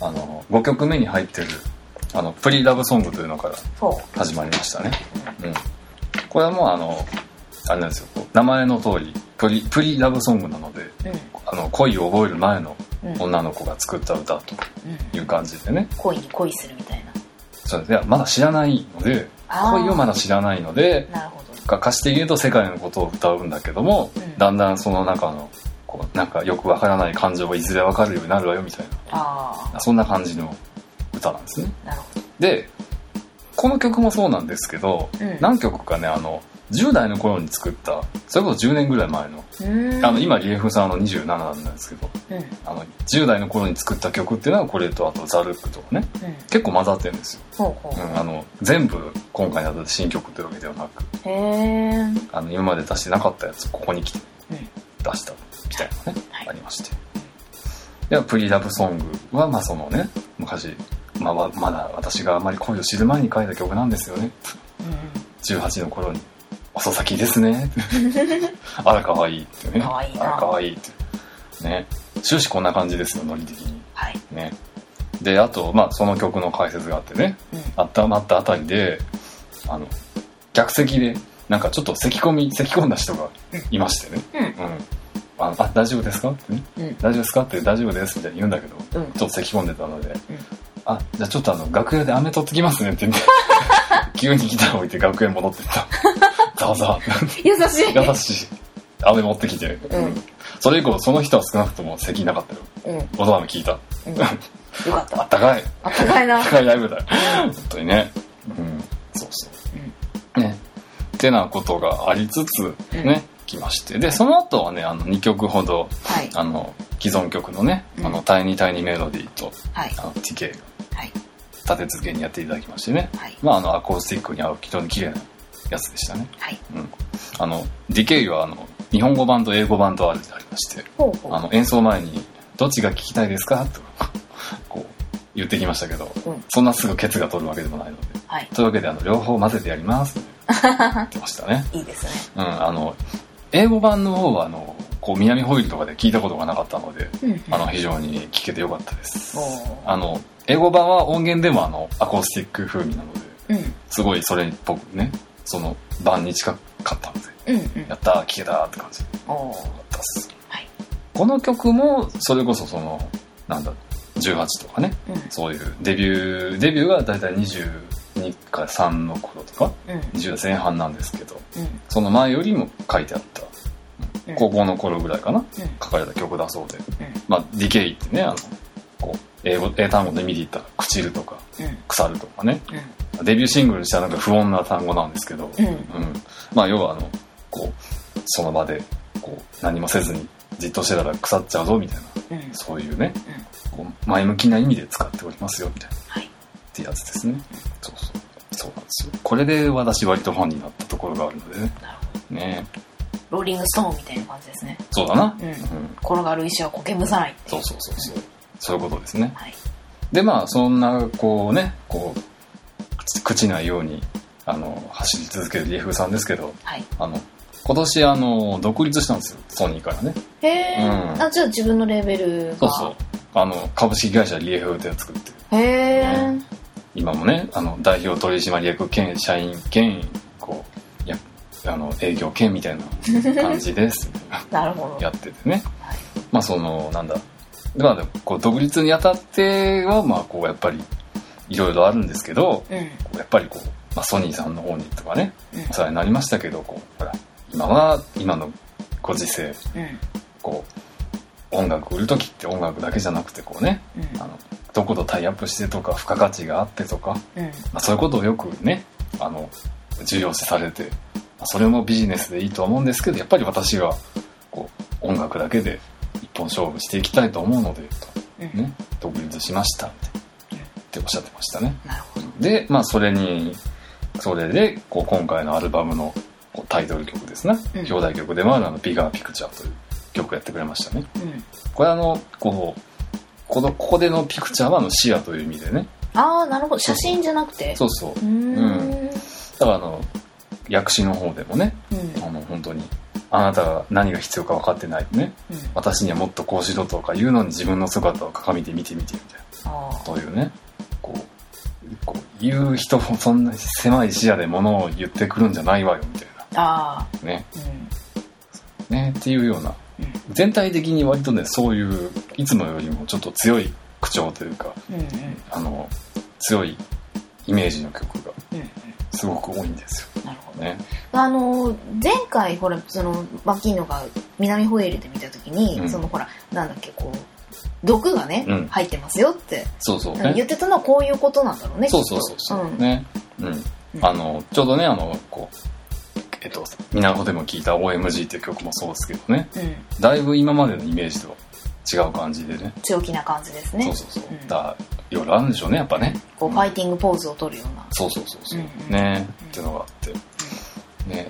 5曲目に入ってるプリラブソングというのから始まりましたね。これはもうあれなんですよ、名前の通りプリラブソングなので、恋を覚える前の女の子が作った歌という感じでね、 恋に恋するみたいな。 そうですね、まだ知らないので、恋をまだ知らないので、歌詞的に言うと世界のことを歌うんだけども、だんだんその中のなんかよくわからない感情がいずれわかるようになるわよみたいな、そんな感じの歌なんですね。 なるほど。 でこの曲もそうなんですけど、何曲かね10代の頃に作った、それこそ10年ぐらい前の、今リエフさん27なんですけど、10代の頃に作った曲っていうのはこれと、あとザルックとかね、結構混ざってるんですよ。全部今回の新曲ってわけではなく、今まで出してなかったやつをここに来て出したみたいなね、ありまして、でプリラブソングは昔、まだ私があまり恋を知る前に書いた曲なんですよね、18の頃に遅咲きですねあらかわいいってね、あらかわいいってね、終始こんな感じですよ、ノリ的に、ね。であとその曲の解説があってね、温まったあたりで客席でなんかちょっと咳込んだ人がいましてね、大丈夫ですかってね、大丈夫ですかって大丈夫ですみたいに言うんだけど、ちょっと咳込んでたので、じゃあちょっと楽屋で飴取ってきますねって言って急にギターを置いて楽屋に戻ってったざわざわ優しい飴持ってきて、それ以降その人は少なくとも咳なかったよ、音飴聞いた、よかった。 あったかいな、 あったかいライブだよ本当にね、ねってなことがありつつね、来まして、でその後はね2曲ほど、既存曲のねタイニータイニーメロディーと、TK が立て続けにやっていただきましてね、アコースティックに合う非常に綺麗なやつでしたね。DK は日本語版と英語版とありまして、演奏前にどっちが聴きたいですかとこう言ってきましたけど、そんなすぐケツが取るわけでもないので、というわけで両方混ぜてやりますって言ってましたね。 いいですね。 英語版の方は南ホイールとかで聞いたことがなかったので、非常に聴けてよかったです。英語版は音源でもアコースティック風味なので、すごいそれっぽくね、その版に近かったので、やったー聴けたーって感じでよかったです。この曲もそれこそ18とかね、そういうデビューがだいたい22から3の頃とか、20代前半なんですけど、その前よりも書いてあった、高校の頃ぐらいかな、書かれた曲だそうで、ディケイってね、英単語で見ていったら朽ちるとか、腐るとかね、デビューシングルにしたら不穏な単語なんですけど、要はその場で何もせずにじっとしてたら腐っちゃうぞみたいな、そういうね、前向きな意味で使っておりますよみたいな、ってやつですね。そうなんですよ。これで私割とファンになったところがあるのでね。 ローリングストーンみたいな感じですね。 そうだな。 転がる石は苔むさないって。 そういうことですね。 でまあそんなこうねこう朽ちないように走り続けるリエフさんですけど、はい、今年独立したんですよ、ソニーからね。 へえ、じゃあ自分のレーベルが。 そう株式会社リエフって作ってる。へえ、 今もね代表取締役兼社員兼こう営業兼みたいな感じですなるほどやっててね、はい、まあなんだまあこう独立にあたってはまあこうやっぱりいろいろあるんですけど、やっぱりこう、まあ、ソニーさんの方にとかね、お世話になりましたけど、こうほら今のご時世、こう音楽売る時って音楽だけじゃなくてこうね、どことタイアップしてとか付加価値があってとか、まあ、そういうことをよくね重要視されて、それもビジネスでいいとは思うんですけど、やっぱり私はこう音楽だけで一本勝負していきたいと思うのでと、ね、独立しましたっておっしゃってましたね。 なるほど。 でまあそれでこう今回のアルバムのタイトル曲ですね、表題曲でもあるビガーピクチャーという曲をやってくれましたね。これここでのピクチャーは視野という意味でね。 ああ、なるほど。写真じゃなくて。 そうそう。だから訳詞の方でもね、本当にあなたが何が必要か分かってないね、私にはもっとこうしろとか言うのに自分の姿を鏡で見てみてみたいな、というねこう言う人もそんな狭い視野で物を言ってくるんじゃないわよみたいなね、ねっていうような、全体的に割とねそういういつもよりもちょっと強い口調というか、強いイメージの曲がすごく多いんですよ。 なるほどね。 前回ほらマキーノが南ホエールで見た時に、ほらなんだっけこう毒がね、入ってますよって言ってたのはこういうことなんだろうね。 そうね。ちょうどねこう港でも聴いた OMG っていう曲もそうですけどね、だいぶ今までのイメージと違う感じでね、 強気な感じですね。 そう、だからいろいろあるんでしょうねやっぱね。 こうファイティングポーズを取るような。 そうねっていうのがあってね、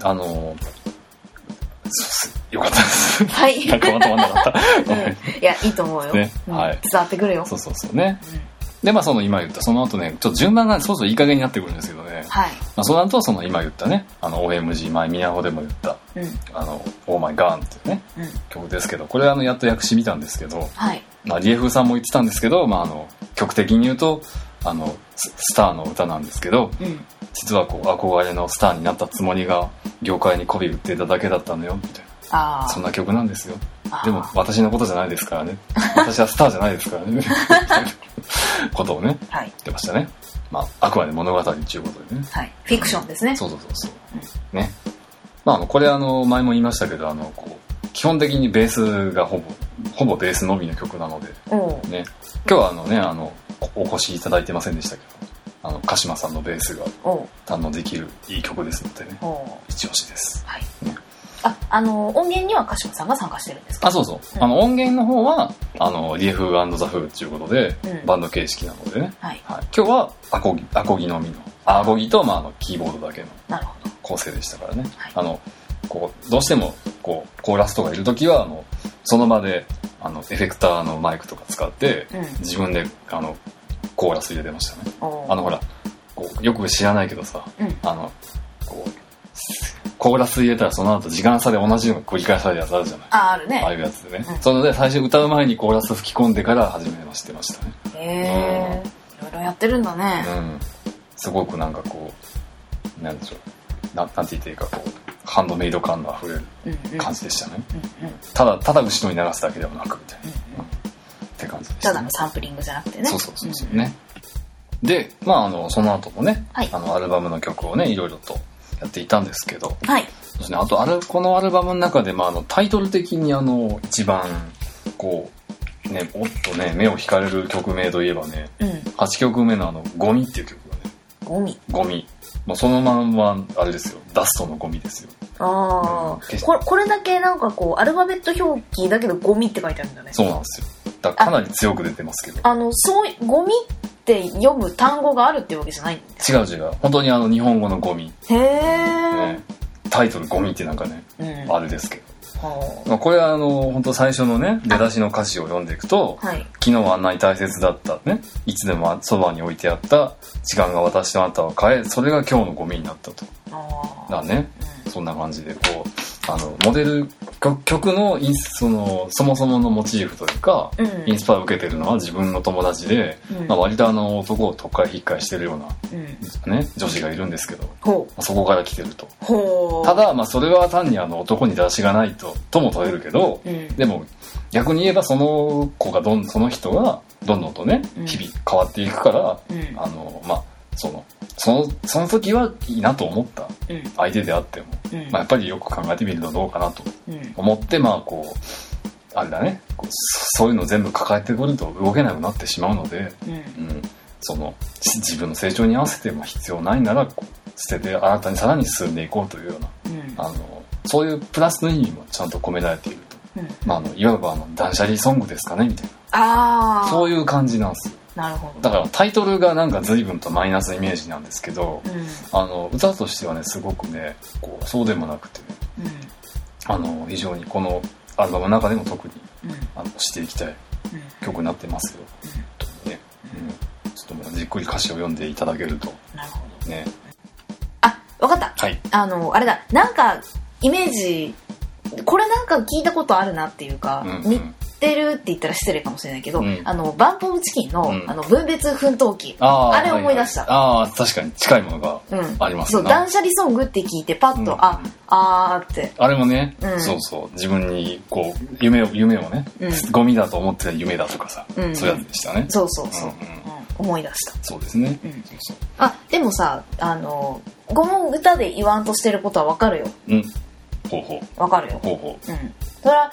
よかったです。 はい。 なんかまとまんなかった。 いやいいと思うよ。ね、はい。伝わってくるよ。 そうね。でまあ今言ったその後ねちょっと順番がそうそういい加減になってくるんですけどね。 はい。 まあその後は今言ったねOMG 前ミヤホでも言ったオーマイガーンっていうね曲ですけど、これやっと訳詞見たんですけど、 はい。 まあリエフさんも言ってたんですけど、まあ曲的に言うとスターの歌なんですけど、実はこう憧れのスターになったつもりが業界に媚び売っていただけだったのよみたいな、そんな曲なんですよ。でも私のことじゃないですからね、私はスターじゃないですからねことをね、言ってましたね。まああくまで物語ということでね、 はい、フィクションですね。 そう、ね。まあこれ前も言いましたけどこう基本的にベースがほぼベースのみの曲なので、ね、今日はお越しいただいてませんでしたけど鹿島さんのベースが堪能できるいい曲ですのでね、一押しです。 はい。ね、音源には鹿島さんが参加してるんですか？ そう。音源の方はリエフ&ザ・フーっていうことで、バンド形式なのでね、はい、今日はアコギのみのアコギとキーボードだけの構成でしたからね。はい、こうどうしてもこうコーラスとかいるときはその場でエフェクターのマイクとか使って、自分でコーラス入れてましたね。ほらこうよく知らないけどさ、こうコーラス入れたらその後時間差で同じのが繰り返されるやつあるじゃない。 あるね。 ああいうやつでね、そので最初歌う前にコーラス吹き込んでから始めましてましたね。 へえ、いろいろやってるんだね。 すごくなんかこうなんでしょう、なんて言っていいかこうハンドメイド感のあふれる感じでしたね。ただ後ろに流すだけではなくみたいな、って感じでした、ね。ただのサンプリングじゃなくてね。そうね。でまあその後もね、アルバムの曲をねいろいろとやっていたんですけど、 はい。 あとこのアルバムの中でタイトル的に一番こうねおっとね目を惹かれる曲名といえばね、8曲目のゴミっていう曲がね。ゴミ。そのまんまあれですよ、ダストのゴミですよ。これだけなんかこうアルファベット表記だけどゴミって書いてあるんだね。そうなんですよ。だからかなり強く出てますけど。 そうゴミって読む単語があるっていうわけじゃないんですか？ 違う。本当に日本語のゴミ。 へえ、 タイトルゴミってなんかね、あれですけこれは本当最初のね出だしの歌詞を読んでいくと、はい、昨日はあんなに大切だったね、いつでもそばに置いてあった時間が私とあなたを変え、それが今日のゴミになったと。だね、そんな感じでこうモデル曲のそもそものモチーフというか、インスパイアを受けてるのは自分の友達で、割と男をとっかえひっかえしてるような、ね、女子がいるんですけど、そこから来てると。ただ、それは単に男に出しがないとも問えるけど、でも逆に言えばその人がどんどんとね、日々変わっていくから、その時はいいなと思った相手であっても、やっぱりよく考えてみるとどうかなと思って、あれだね、そういうのを全部抱えてくると動けなくなってしまうので、自分の成長に合わせて必要ないなら捨てて新たにさらに進んでいこうというような、そういうプラスの意味もちゃんと込められていると、いわば断捨離ソングですかねみたいな、そういう感じなんですよ。 なるほど。 だからタイトルがなんか随分とマイナスイメージなんですけど、歌としてはねすごくねそうでもなくてね、非常にこのアルバムの中でも特に、していきたい曲になってますよ、ね、ちょっともうじっくり歌詞を読んでいただけると。 なるほどね。 わかった、 はい、 あれだ、なんかイメージこれなんか聞いたことあるなっていうか、似てるって言ったら失礼かもしれないけど、バンプオブチキンの、分別奮闘記、あれ思い出した。 確かに近いものがありますね。 そう、断捨離ソングって聞いてパッと、ってあれもね、そう自分にこう夢をね、ゴミだと思ってた夢だとかさ、そういうやつでしたね。 そう、思い出した。 そうですね。 でもさ、ゴム歌で言わんとしてることはわかるよ。わかるよ。それは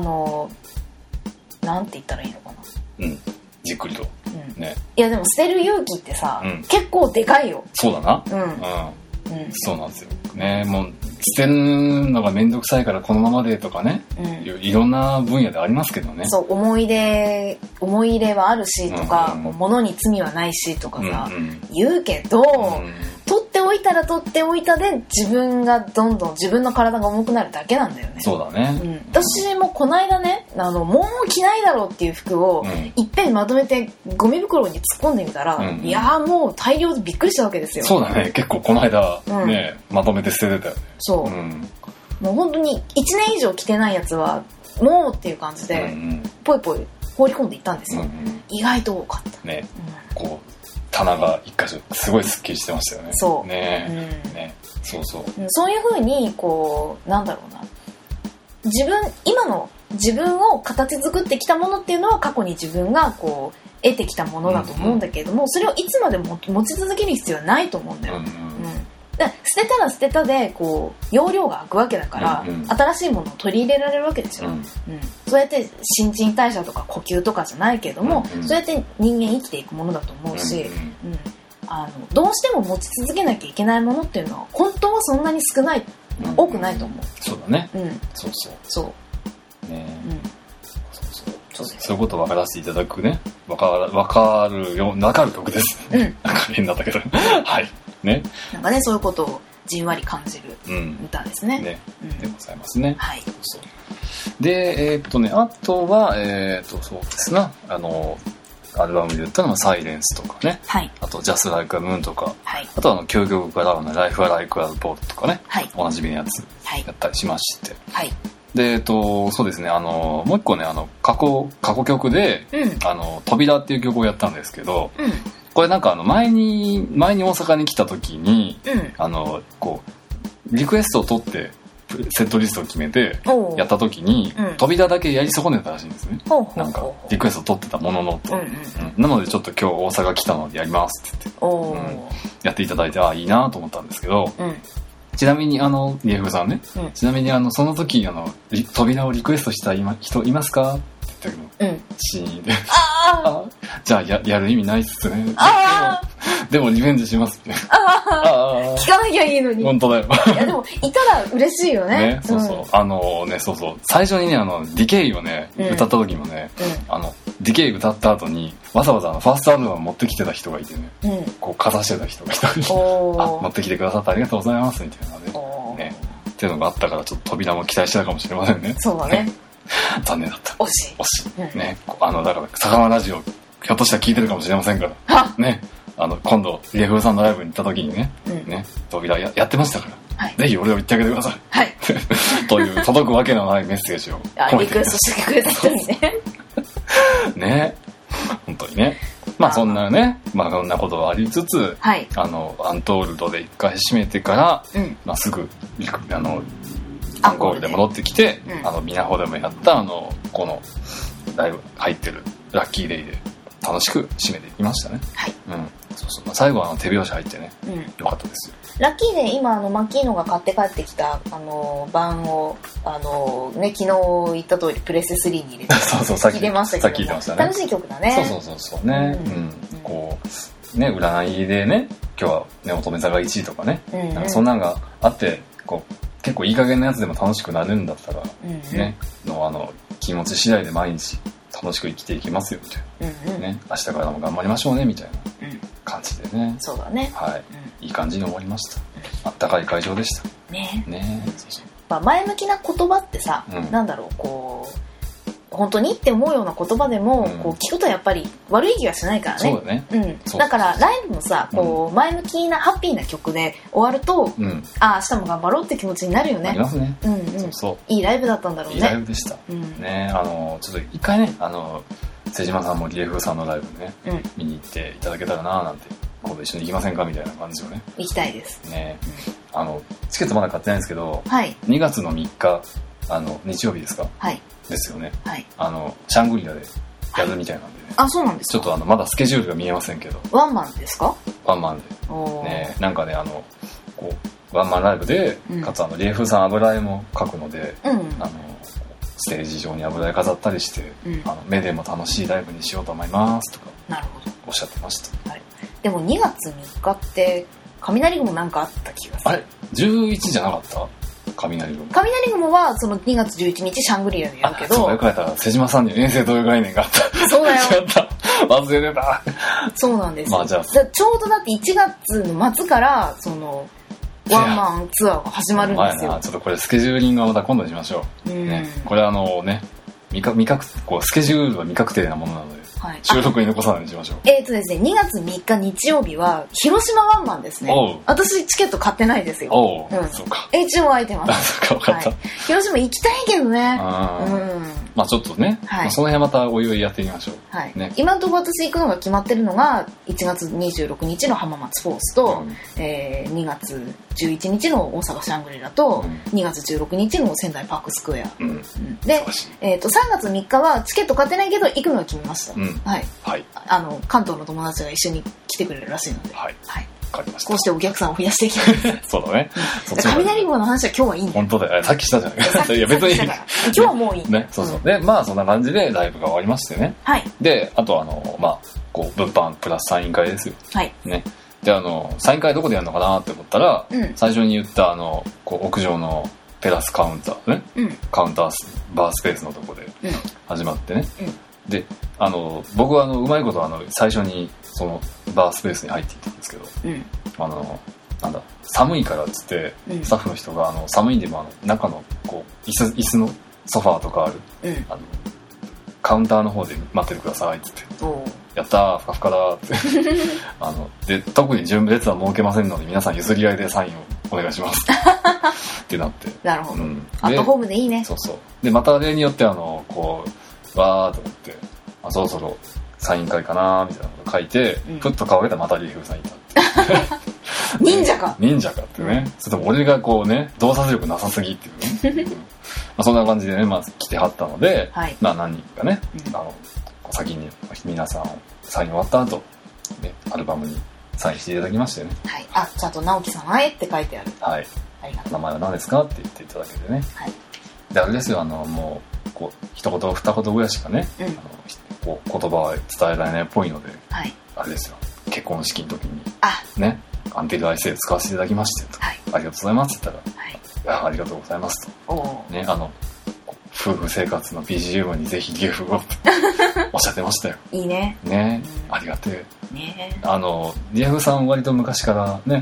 なんて言ったらいいのかな。 じっくりと。ね。 いやでも捨てる勇気ってさ、結構でかいよ。 そうだな。そうなんですよ。ね、もう捨てるのがめんどくさいからこのままでとかね、いろんな分野でありますけどね。そう、 思い入れはあるしとか、物に罪はないしとかさ、言うけど、取っておいたら取っておいたで自分がどんどん自分の体が重くなるだけなんだよね。 そうだね。 私もこの間ね、もう着ないだろうっていう服をいっぺんにまとめてゴミ袋に突っ込んでみたら、いやーもう大量でびっくりしたわけですよ。 そうだね。結構この間ね、まとめて捨ててたよね。 そう、もう本当に1年以上着てないやつはもうっていう感じでポイポイ放り込んでいったんですよ。意外と多かったね。こう棚が一箇所すごいスッキリしてましたよね。 そうね、 そういう風にこうなんだろうな、今の自分を形作ってきたものっていうのは過去に自分がこう得てきたものだと思うんだけれども、それをいつまでも持ち続ける必要はないと思うんだよ。捨てたら捨てたでこう容量が空くわけだから、新しいものを取り入れられるわけですよ。そうやって新陳代謝とか呼吸とかじゃないけれども、そうやって人間生きていくものだと思うし、どうしても持ち続けなきゃいけないものっていうのは本当はそんなに多くないと思う。 そうだね。そうね。そういうことを分からせていただくね、分かる曲です。なんか変だったけどはいね。 なんかね、そういうことをじんわり感じる歌ですね。 でございますね。 はい。 であとはそうですな、アルバムで言ったのはサイレンスとかね。あとジャスライクアムーンとか。あと究極からのライフはライクアルボールとかね。おなじみのやつやったりしまして。でそうですね、もう一個ね、過去曲で、扉っていう曲をやったんですけど、これなんか前に大阪に来た時に、こうリクエストを取ってセットリストを決めてやった時に、扉だけやり損ねたらしいんですね。なんかリクエスト取ってたもののと、なのでちょっと今日大阪来たのでやりますって言って、やっていただいていいなと思ったんですけど、ちなみにリエフさんね、ちなみにその時扉をリクエストした人いますかって言ったけど、シーンでじゃあ やる意味ないっすね。でもリベンジしますって。聞かなきゃいいのに。 本当だよ。 いやでもいたら嬉しいよね。 最初にねディケイをね歌った時もね、ディケイ歌った後にわざわざファーストアルバム持ってきてた人がいてね、こうかざしてた人がいたり、持ってきてくださってありがとうございますみたいなね。 っていうのがあったからちょっと扉も期待してたかもしれませんね。 そうだね残念だった。 惜しい、 ね、だから魚ラジオひょっとしたら聞いてるかもしれませんからね、今度リエフーさんのライブに行った時にね、扉 やってましたから、ぜひ俺を言ってあげてください、という届くわけのないメッセージをリクエストしてくれた人にねね、本当にね。そんなね、そんなことがありつつ、アントールドで一回閉めてから、すぐアンコールで戻ってきて、みなほでもやったこのライブ入ってるラッキーデイで楽しく締めていきましたね。最後は手拍子入ってね、よかったですよ。 ラッキーデイ、今マッキーノが買って帰ってきた版を昨日言った通りプレステ3に入れて聴いてましたけども、楽しい曲だね。 そうね、こうね、占いでね、今日はね乙女座が1位とかね、そんなんがあってこう結構いい加減なやつでも楽しくなるんだったら、ね気持ち次第で毎日楽しく生きていきますよみたいな、明日からも頑張りましょうねみたいな感じでね。 そうだね。 いい感じに終わりました。あったかい会場でしたね。 そう前向きな言葉ってさ、なんだろう、こう本当にって思うような言葉でも、こう聞くとやっぱり悪い気がしないからね。 そうだね。 だからライブもさ、こう前向きなハッピーな曲で終わると、明日も頑張ろうって気持ちになるよね。 ありますね。 いいライブだったんだろうね。 いいライブでした。ね、ちょっと一回ね、瀬島さんもリエフーさんのライブね、見に行っていただけたらなーなんて、今度一緒に行きませんかみたいな感じをね。 行きたいですね。チケットまだ買ってないんですけど、2月の3日日曜日ですか？ですよね。シャングリラでやるみたいなんでね。 そうなんですか。 ちょっとまだスケジュールが見えませんけど。 ワンマンですか？ ワンマンで。ね、なんかねこうワンマンライブで、かつリエフーさん油絵も描くので、ステージ上に油絵飾ったりして、目でも楽しいライブにしようと思いますとか。 なるほど。 おっしゃってました。 でも2月3日って雷雲なんかあった気がする。 あれ11じゃなかった？雷雲はその2月11日シャングリラでやるけど、 そうよくやったら瀬島さんに遠征という概念があった。 そうだよ。 忘れてた。 そうなんですよ。じゃあちょうどだって1月の末からそのワンマンツアーが始まるんですよ。 ちょっとこれスケジューリングはまた今度にしましょう。これねこうスケジュールは未確定なものなので、収録に残さないようにしましょう。 ですね、2月3日日曜日は広島ワンマンですね。私チケット買ってないですよ。 そうか。 一応空いてます。 分かった。 広島行きたいけどね。 ちょっとね、その辺またおいおいやってみましょう。 今のところ私行くのが決まってるのが1月26日の浜松フォースと、2月11日の大阪シャングリラと、2月16日の仙台パークスクエア。で、3月3日はチケット買ってないけど行くのは決めました。関東の友達が一緒に来てくれるらしいので。こうしてお客さんを増やしていきます。 そうだね。 雷雲の話は今日はいいんだよ。 本当だよ。さっきしたじゃない。いや別に。 今日はもういい。 ね、そう。で、そんな感じでライブが終わりましてね。で、あとこう物販プラスサイン会ですよ。ね。で、サイン会どこでやるのかなって思ったら、最初に言ったこう屋上のテラスカウンターね。カウンターバースペースのとこで始まってね。で、僕はうまいこと最初にそのバースペースに入っていったんですけど、寒いからっつって、スタッフの人が寒いんでも中のこう椅子のソファーとかある、カウンターの方で待っててくださいっつって、やったーふかふかだーってで特に準備列は設けませんので皆さん譲り合いでサインをお願いしますってなって。 なるほど。アットホームでいいね。 そうでまた例によってこうわーと思って、そろそろサイン会かなみたいなこと書いて、ふっと顔上げたらまたリーフさんいたって忍者かってね。それとも俺がこうね洞察力なさすぎっていうねそんな感じでね来てはったので、何人かね、先に皆さんサイン終わった後でアルバムにサインしていただきましてね。 ちゃんと直樹さんへって書いてある。 名前は何ですかって言っていただけてね。であれですよ、もうこう一言二言ぐらいしかね、こう言葉は伝えられないっぽいので、あれですよ、結婚式の時にねアンティルアイセイ使わせていただきまして、ありがとうございますって言ったら、ありがとうございますとね、夫婦生活の BGM にぜひギフをおっしゃってましたよ。 いいね。 ありがてえ。リエフさん割と昔からね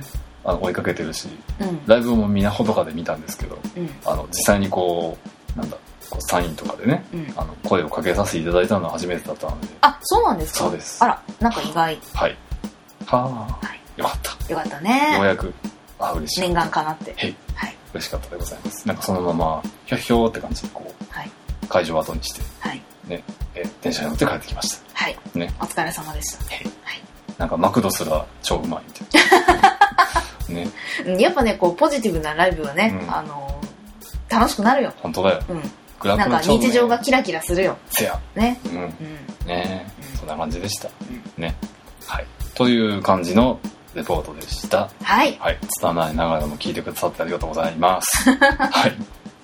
追いかけてるし、ライブもみなほとかで見たんですけど、実際にこうなんだこうサインとかでね、声をかけさせていただいたのは初めてだったので。 あ、そうなんですか。 そうです。 あら、なんか意外。 はい。はあ、よかった。 よかったね。 ようやく嬉しい。 念願かなって。 はい。嬉しかったでございます。なんかそのままひょひょーって感じでこう、会場を後にして、ね、電車に乗って帰ってきました。 はい。ね。お疲れ様でした。はい。 なんかマクドすら超うまいみたいな。 ね。やっぱね、こうポジティブなライブはね、楽しくなるよ。 本当だよ。 なんか日常がキラキラするよ。 せや。 ね。 ね、そんな感じでした。ね。はい。という感じのレポートでした。 はい。 はい。拙いながらも聞いてくださってありがとうございます。はい。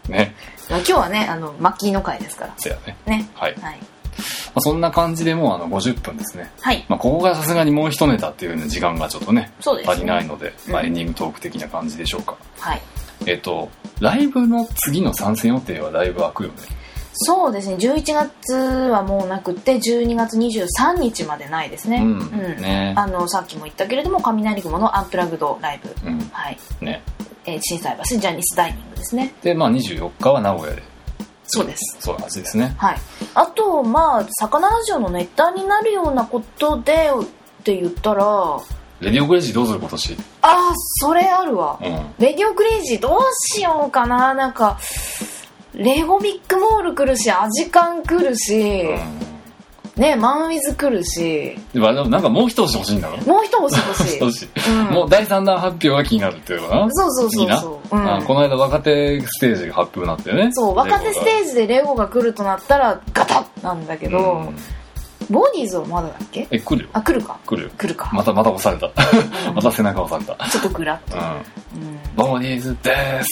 ね。 今日はね、マッキーの回ですから。 せやね。 ね。 はい。そんな感じでもう50分ですね。 はい。 ここがさすがにもう一ネタっていうね時間がちょっとね、 そうですね、 足りないので、エンディングトーク的な感じでしょうか。 はい。 ライブの次の参戦予定はだいぶ空くよね。 そうですね。11月はもうなくて12月23日までないですね。ね。さっきも言ったけれども雷雲のアンプラグドライブ。はい。 ね。 心斎橋ジャニスダイニングですね。 で24日は名古屋で。 そうです。 そういう話ですね。 はい。あと魚ラジオのネタになるようなことでって言ったら。 レディオクレイジーどうする今年。 それあるわ。レディオクレイジーどうしようかな。なんかレゴビックモール来るしアジカン来るし、ね、マンウィズ来るし。 でもなんかもう一押し欲しいんだろ。 もう一押し欲しい。 もう第3弾発表が気になるっていうのかな。 そうこの間若手ステージが発表になってね。 そう、若手ステージでレゴが来るとなったらガタッなんだけど、ボディーズはまだだっけ？ 来るよ。 来るか。 来るか。 また押された。また背中押された。 ちょっとグラッと。 ボディーズです。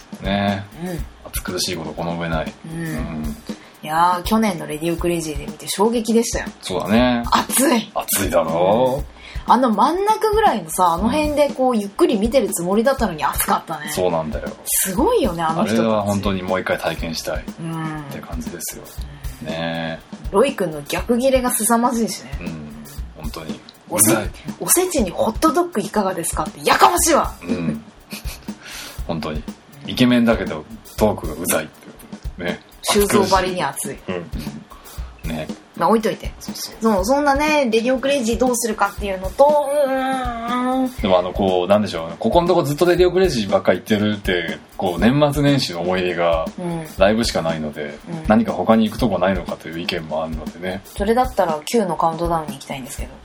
ね。暑苦しいことこの上ない。 いやー、去年のレディオクレイジーで見て衝撃でしたよ。 そうだね。 暑いだろ真ん中ぐらいのさ、辺でこうゆっくり見てるつもりだったのに暑かったね。 そうなんだよ。 すごいよね、人たち。 あれは本当にもう一回体験したいって感じですよ。ね。 ロイ君の逆ギレが凄まじいしね。 本当に。 おせちにホットドッグいかがですかってやかましいわ。 本当にイケメンだけどトークがうざいってことね。 修造ばりに熱い。 ね。 置いといて。そんなね、レディオクレイジーどうするかっていうのと、 でもこうなんでしょう、ここのとこずっとレディオクレイジーばっかり言ってるってこう年末年始の思い出がライブしかないので、何か他に行くとこないのかという意見もあるのでね。 それだったら Q のカウントダウンに行きたいんですけど。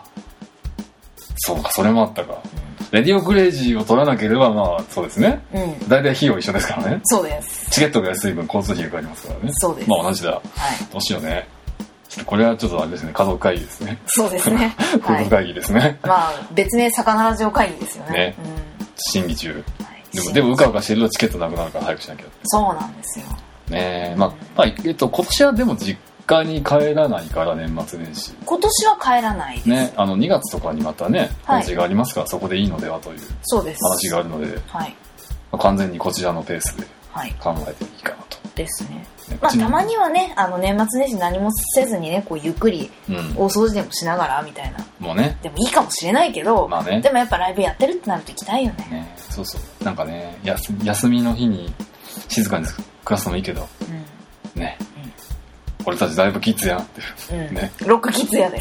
そうか、それもあったか。レディオクレイジーを取らなければそうですね。大体費用一緒ですからね。 そうです。 チケットが安い分交通費がかかりますからね。 そうです。 同じだ。どうしようね。これはちょっとあれですね、家族会議ですね。 そうですね。 家族会議ですね。 別名魚ラジオ会議ですよね。 審議中。でもうかうかしてるとチケットなくなるから早くしなきゃ。 そうなんですよ。 ね。今年はでも実家に帰らないから年末年始。 今年は帰らないですね。 2月とかにまたね法事がありますから、そこでいいのではという話があるので、完全にこちらのペースで考えていいかなと。 ですね。たまにはね、年末年始何もせずにね、こうゆっくり大掃除でもしながらみたいな、 もうね、 でもいいかもしれないけど、でもやっぱライブやってるってなると行きたいよね。 そうなんかね、休みの日に静かに暮らすのもいいけど、ね、俺たちだいぶキッズやんってね、 ロックキッズやで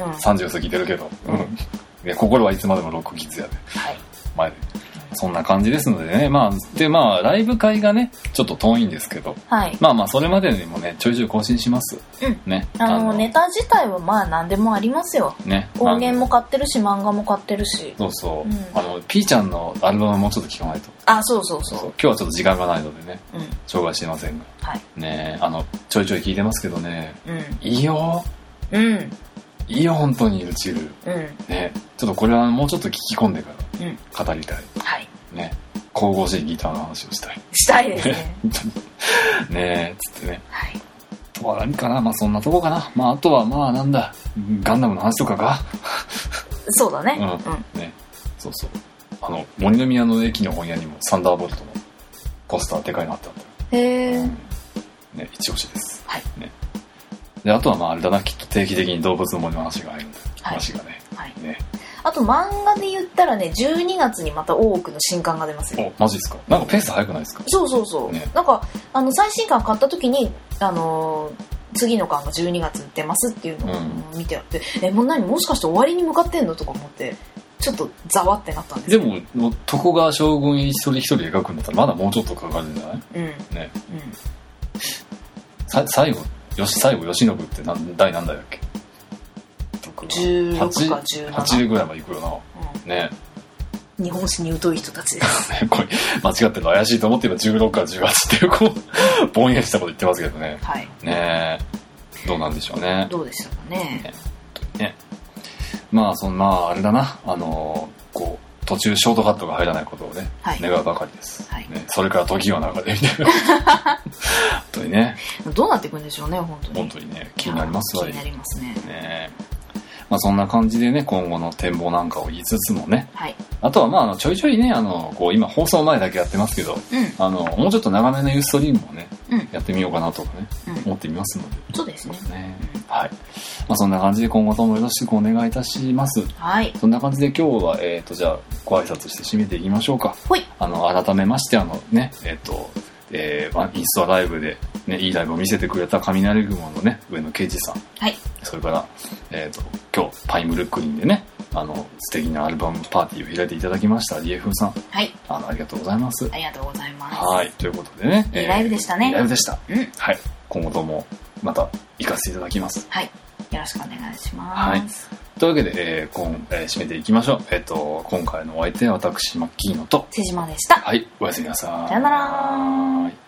30過ぎてるけど、心はいつまでもロックキッズやで、前でそんな感じですのでね。ライブ会がねちょっと遠いんですけど、それまでにもねちょいちょい更新します。ね。 ネタ自体は何でもありますよ。ね。音源も買ってるし漫画も買ってるし。 そう。ピーちゃんのアルバムもちょっと聞かないと。 そう。 今日はちょっと時間がないのでね、紹介してませんが。ね、ちょいちょい聞いてますけどね。いいよ。いいよ本当にルチル。ね。ちょっとこれはもうちょっと聞き込んでから語りたい。ね、神々しいギターの話をしたいですね。 ねつってね。あとは何かな、そんなとこかな。あとはなんだ、ガンダムの話とかか。 そうだね。 ね、そう。森の宮の駅の本屋にもサンダーボルトのポスターでかいのあったんだよ。 へえ。 ね、一押しです。ね。であとはあれだな、きっと定期的に動物の森の話が入るんだよ。話がね。ね。 あと漫画で言ったらね、12月にまた大奥の新刊が出ますよ。 お、マジですか。なんかペース早くないですか。 そうそうそう、ね、なんか最新刊買った時に次の巻が12月に出ますっていうのを見てあって、もうしかして終わりに向かってんのとか思ってちょっとざわってなったんですけど。 でも徳川将軍一人一人描くんだったらまだもうちょっとかかるんじゃない。ね、最後慶喜って第何代だっけ。 16か17、 80ぐらいまでいくよな、ね。 日本史に疎い人たちですこれ間違ってるの怪しいと思って今16から18っていうこうぼんやりしたこと言ってますけどね。 はい。 ね、どうなんでしょうね。 どうでしたかね。 ね、まあそんなあれだな、こう途中ショートカットが入らないことをね、願うばかりです。はい。ね、それから時が流れみたいな。本当にね。 どうなっていくんでしょうね、本当に。 本当にね、気になりますわ。 気になりますね。 ね。まあそんな感じでね、今後の展望なんかを言いつつもね、 はい、 あとはまあちょいちょいね、こう今放送前だけやってますけど、もうちょっと長めのユーストリームもね、やってみようかなとかね、思ってみますので。 そうですね。 はい。まあそんな感じで今後ともよろしくお願いいたします。 はい。 そんな感じで今日はじゃあご挨拶して締めていきましょうか。 はい。 改めましてね、インストアライブで、ね、いいライブを見せてくれた雷雲のね、上野啓二さん。 はい。 それから、今日、パイムルックリンでね、素敵なアルバムパーティーを開いていただきました、リエフーさん。 はい。 ありがとうございます。 ありがとうございます。 はい。ということでね。 いいライブでしたね。 いいライブでした。はい。今後とも、また、行かせていただきます。 はい。よろしくお願いします。 はい。というわけで、締めていきましょう。今回のお相手は私、マッキーノと、 瀬島でした。 はい。おやすみなさい。 さよなら。